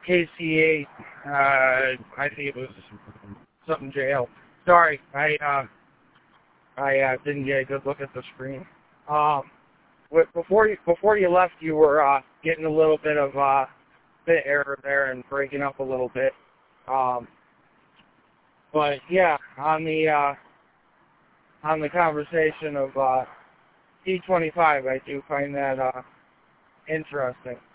KC8. I think it was something jail. Sorry, I didn't get a good look at the screen. Before you left, you were getting a little bit of bit error there and breaking up a little bit. But yeah, on the conversation of T25, I do find that interesting.